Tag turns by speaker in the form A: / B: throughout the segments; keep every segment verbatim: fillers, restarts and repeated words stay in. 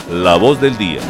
A: La Voz del Día.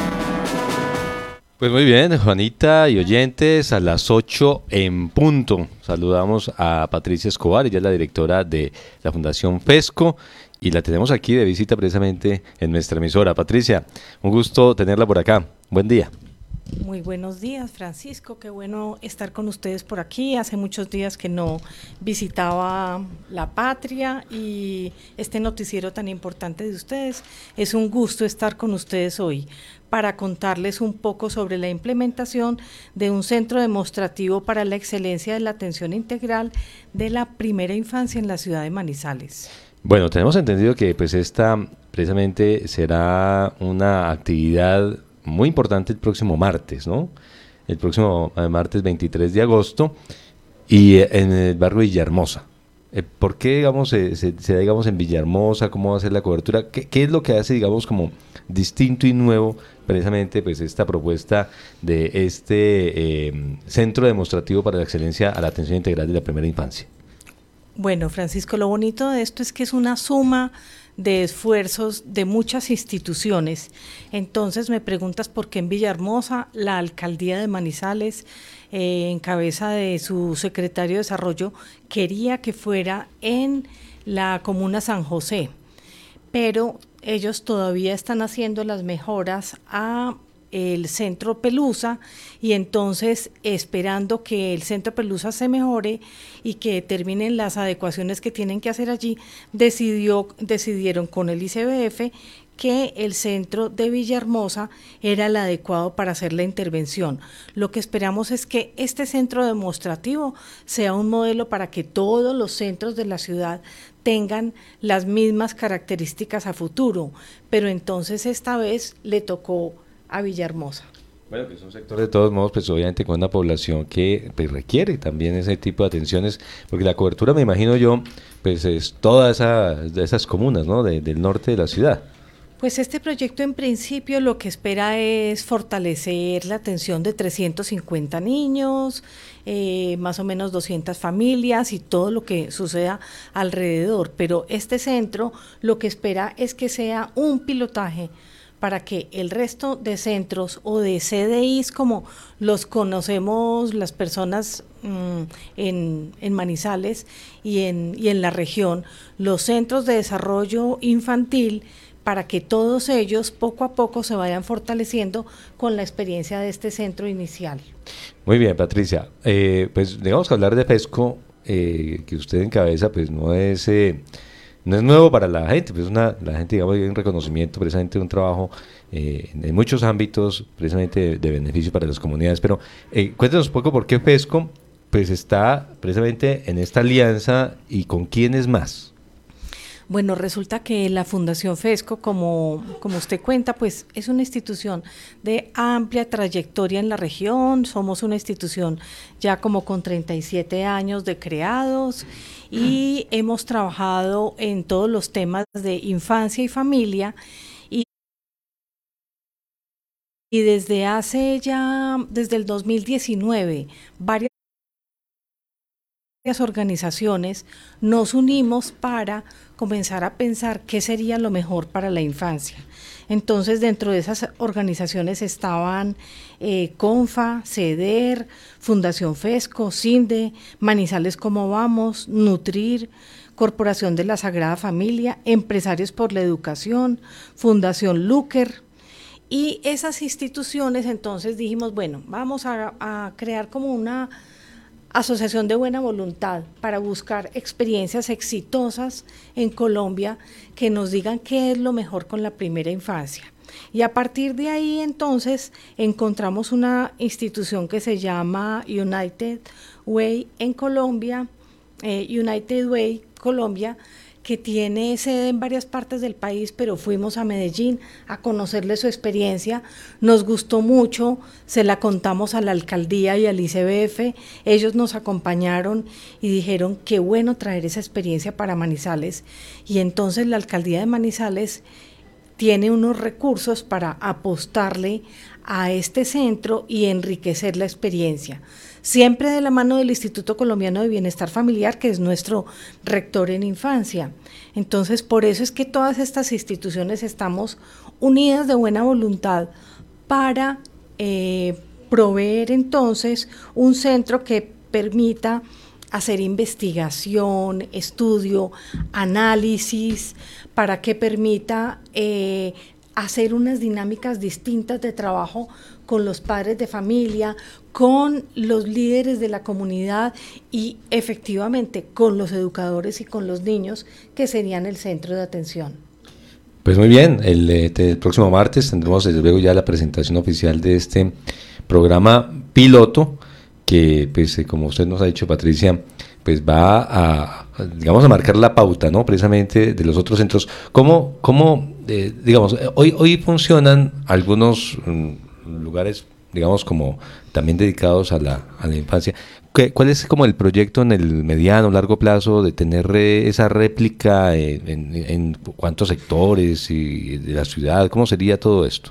B: Pues muy bien, Juanita y oyentes, a las ocho en punto. Saludamos a Patricia Escobar, ella es la directora de la Fundación FESCO y la tenemos aquí de visita precisamente en nuestra emisora. Patricia, un gusto tenerla por acá. Buen día.
C: Muy buenos días, Francisco, qué bueno estar con ustedes por aquí. Hace muchos días que no visitaba la patria y este noticiero tan importante de ustedes. Es un gusto estar con ustedes hoy para contarles un poco sobre la implementación de un centro demostrativo para la excelencia de la atención integral de la primera infancia en la ciudad de Manizales.
B: Bueno, tenemos entendido que pues esta precisamente será una actividad muy importante el próximo martes, ¿no? El próximo eh, martes veintitrés de agosto y eh, en el barrio Villahermosa. Eh, ¿Por qué, digamos, se, se, se da, digamos, en Villahermosa? ¿Cómo va a ser la cobertura? ¿Qué, qué es lo que hace, digamos, como distinto y nuevo precisamente pues esta propuesta de este eh, centro demostrativo para la excelencia a la atención integral de la primera infancia?
C: Bueno, Francisco, lo bonito de esto es que es una suma de esfuerzos de muchas instituciones. Entonces me preguntas por qué en Villahermosa la alcaldía de Manizales, eh, en cabeza de su secretario de Desarrollo, quería que fuera en la comuna San José, pero ellos todavía están haciendo las mejoras a el centro Pelusa y entonces esperando que el centro Pelusa se mejore y que terminen las adecuaciones que tienen que hacer allí, decidió, decidieron con el I C B F que el centro de Villahermosa era el adecuado para hacer la intervención. Lo que esperamos es que este centro demostrativo sea un modelo para que todos los centros de la ciudad tengan las mismas características a futuro, pero entonces esta vez le tocó a Villahermosa.
B: Bueno, que es un sector de todos modos, pues obviamente con una población que pues, requiere también ese tipo de atenciones, porque la cobertura, me imagino yo, pues es todas esa, esas comunas, ¿no? De, del norte de la ciudad.
C: Pues este proyecto en principio lo que espera es fortalecer la atención de trescientos cincuenta niños, eh, más o menos doscientas familias y todo lo que suceda alrededor, pero este centro lo que espera es que sea un pilotaje para que el resto de centros o de C D Is, como los conocemos las personas mmm, en, en Manizales y en, y en la región, los centros de desarrollo infantil, para que todos ellos poco a poco se vayan fortaleciendo con la experiencia de este centro inicial.
B: Muy bien, Patricia. Eh, pues digamos que hablar de FESCO, eh, que usted encabeza, pues no es... Eh, No es nuevo para la gente, pues una, la gente, digamos, hay un reconocimiento precisamente de un trabajo eh, en muchos ámbitos, precisamente de, de beneficio para las comunidades. Pero eh, cuéntanos un poco por qué FESCO pues está precisamente en esta alianza y con quiénes más.
C: Bueno, resulta que la Fundación FESCO, como, como usted cuenta, pues es una institución de amplia trayectoria en la región. Somos una institución ya como con treinta y siete años de creados y hemos trabajado en todos los temas de infancia y familia y, y desde hace ya, desde el dos mil diecinueve, varias organizaciones nos unimos para comenzar a pensar qué sería lo mejor para la infancia. Entonces, dentro de esas organizaciones estaban eh, CONFA, CEDER, Fundación FESCO, CINDE, Manizales Cómo Vamos, Nutrir, Corporación de la Sagrada Familia, Empresarios por la Educación, Fundación Luker. Y esas instituciones, entonces dijimos, bueno, vamos a, a crear como una asociación de buena voluntad para buscar experiencias exitosas en Colombia que nos digan qué es lo mejor con la primera infancia. Y a partir de ahí entonces encontramos una institución que se llama United Way en Colombia, eh, United Way Colombia, que tiene sede en varias partes del país, pero fuimos a Medellín a conocerle su experiencia, nos gustó mucho, se la contamos a la alcaldía y al I C B F, ellos nos acompañaron y dijeron qué bueno traer esa experiencia para Manizales, y entonces la alcaldía de Manizales tiene unos recursos para apostarle a este centro y enriquecer la experiencia, siempre de la mano del Instituto Colombiano de Bienestar Familiar, que es nuestro rector en infancia. Entonces, por eso es que todas estas instituciones estamos unidas de buena voluntad para eh, proveer entonces un centro que permita hacer investigación, estudio, análisis, para que permita eh, hacer unas dinámicas distintas de trabajo con los padres de familia, con los líderes de la comunidad y efectivamente con los educadores y con los niños, que serían el centro de atención.
B: Pues muy bien, el, el próximo martes tendremos desde luego ya la presentación oficial de este programa piloto, que pues como usted nos ha dicho, Patricia, pues va a, digamos, a marcar la pauta, ¿no? Precisamente de los otros centros. ¿Cómo, cómo eh, digamos, hoy, hoy funcionan algunos mm, lugares, digamos, como también dedicados a la, a la infancia? ¿Qué, ¿Cuál es como el proyecto en el mediano, largo plazo de tener eh, esa réplica en, en, en cuántos sectores y de la ciudad? ¿Cómo sería todo esto?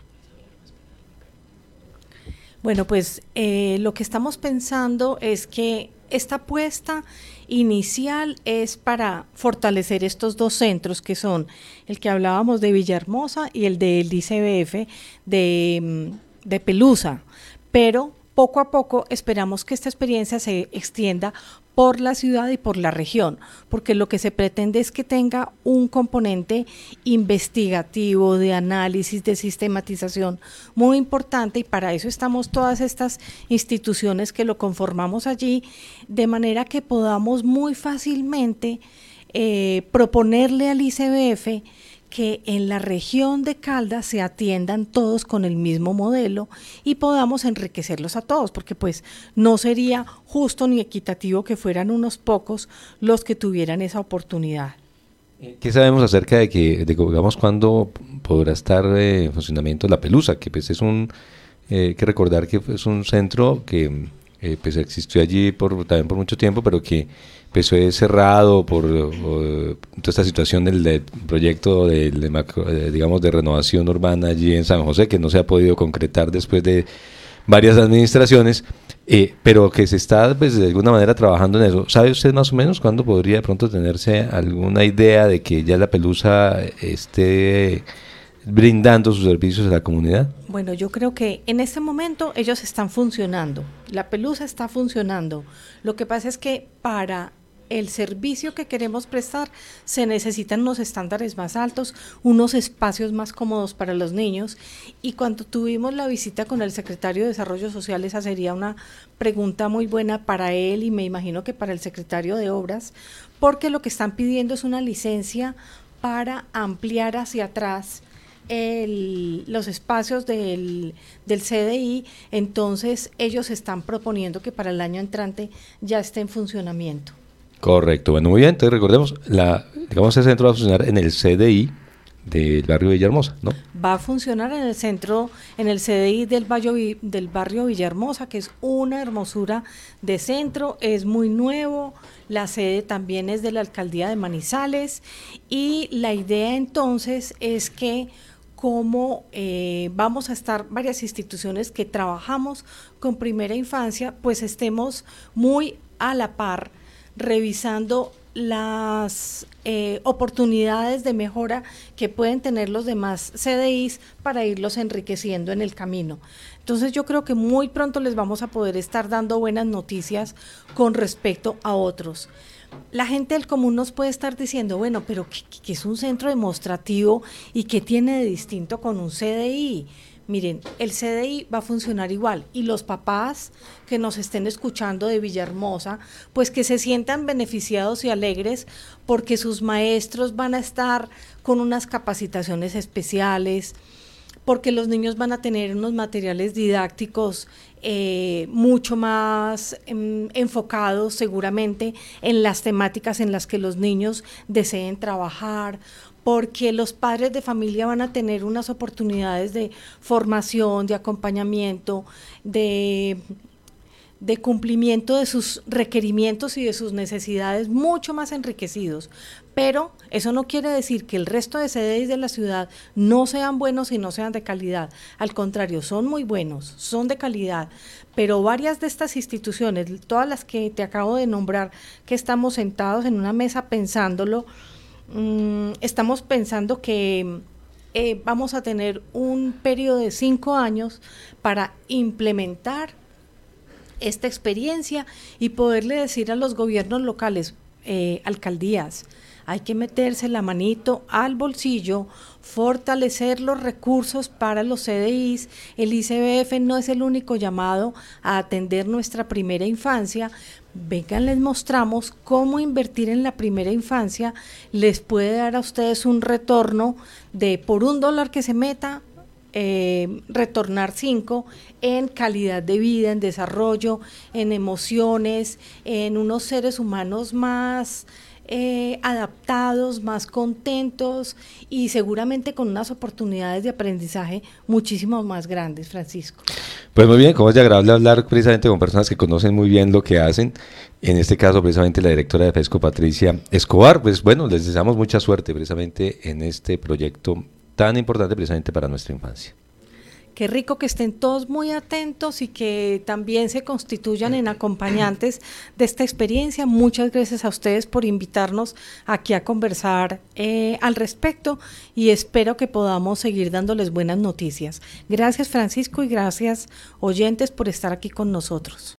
C: Bueno, pues eh, lo que estamos pensando es que esta apuesta inicial es para fortalecer estos dos centros, que son el que hablábamos de Villahermosa y el del I C B F de, de Pelusa, pero poco a poco esperamos que esta experiencia se extienda por la ciudad y por la región, porque lo que se pretende es que tenga un componente investigativo, de análisis, de sistematización muy importante, y para eso estamos todas estas instituciones que lo conformamos allí, de manera que podamos muy fácilmente eh, proponerle al I C B F que en la región de Caldas se atiendan todos con el mismo modelo y podamos enriquecerlos a todos, porque pues no sería justo ni equitativo que fueran unos pocos los que tuvieran esa oportunidad.
B: ¿Qué sabemos acerca de que, de, digamos, cuándo podrá estar eh, en funcionamiento la Pelusa? Que pues es un, eh, hay que recordar que es un centro que eh, pues existió allí por, también por mucho tiempo, pero que pues fue cerrado por o, toda esta situación del, del proyecto de, de, de, digamos, de renovación urbana allí en San José, que no se ha podido concretar después de varias administraciones, eh, pero que se está pues, de alguna manera trabajando en eso. ¿Sabe usted más o menos cuándo podría de pronto tenerse alguna idea de que ya la Pelusa esté brindando sus servicios a la comunidad?
C: Bueno, yo creo que en este momento ellos están funcionando, la Pelusa está funcionando. Lo que pasa es que para el servicio que queremos prestar se necesitan unos estándares más altos, unos espacios más cómodos para los niños, y cuando tuvimos la visita con el secretario de Desarrollo Social, esa sería una pregunta muy buena para él y me imagino que para el secretario de Obras, porque lo que están pidiendo es una licencia para ampliar hacia atrás El, los espacios del, del C D I. Entonces ellos están proponiendo que para el año entrante ya esté en funcionamiento.
B: Correcto, bueno, muy bien, entonces recordemos, la, digamos, ese centro va a funcionar en el C D I del barrio Villahermosa, ¿no?
C: Va a funcionar en el centro, en el C D I del barrio, del barrio Villahermosa, que es una hermosura de centro, es muy nuevo, la sede también es de la alcaldía de Manizales, y la idea entonces es que como eh, vamos a estar varias instituciones que trabajamos con primera infancia, pues estemos muy a la par, revisando las eh, oportunidades de mejora que pueden tener los demás C D Is para irlos enriqueciendo en el camino. Entonces yo creo que muy pronto les vamos a poder estar dando buenas noticias con respecto a otros. La gente del común nos puede estar diciendo, bueno, pero ¿qué, qué es un centro demostrativo y qué tiene de distinto con un C D I? Miren, el C D I va a funcionar igual, y los papás que nos estén escuchando de Villahermosa, pues que se sientan beneficiados y alegres porque sus maestros van a estar con unas capacitaciones especiales, porque los niños van a tener unos materiales didácticos eh, mucho más eh, enfocados seguramente en las temáticas en las que los niños deseen trabajar, porque los padres de familia van a tener unas oportunidades de formación, de acompañamiento, de, de cumplimiento de sus requerimientos y de sus necesidades mucho más enriquecidos. Pero eso no quiere decir que el resto de C D Is de la ciudad no sean buenos y no sean de calidad. Al contrario, son muy buenos, son de calidad, pero varias de estas instituciones, todas las que te acabo de nombrar, que estamos sentados en una mesa pensándolo, mmm, estamos pensando que eh, vamos a tener un periodo de cinco años para implementar esta experiencia y poderle decir a los gobiernos locales, eh, alcaldías, hay que meterse la manito al bolsillo, fortalecer los recursos para los C D Is. El I C B F no es el único llamado a atender nuestra primera infancia. Vengan, les mostramos cómo invertir en la primera infancia les puede dar a ustedes un retorno de por un dólar que se meta, Eh, retornar cinco en calidad de vida, en desarrollo, en emociones, en unos seres humanos más eh, adaptados, más contentos y seguramente con unas oportunidades de aprendizaje muchísimo más grandes, Francisco.
B: Pues muy bien, como es de agradable hablar precisamente con personas que conocen muy bien lo que hacen, en este caso precisamente la directora de FESCO, Patricia Escobar. Pues bueno, les deseamos mucha suerte precisamente en este proyecto tan importante precisamente para nuestra infancia.
C: Qué rico que estén todos muy atentos y que también se constituyan en acompañantes de esta experiencia. Muchas gracias a ustedes por invitarnos aquí a conversar eh, al respecto y espero que podamos seguir dándoles buenas noticias. Gracias, Francisco, y gracias, oyentes, por estar aquí con nosotros.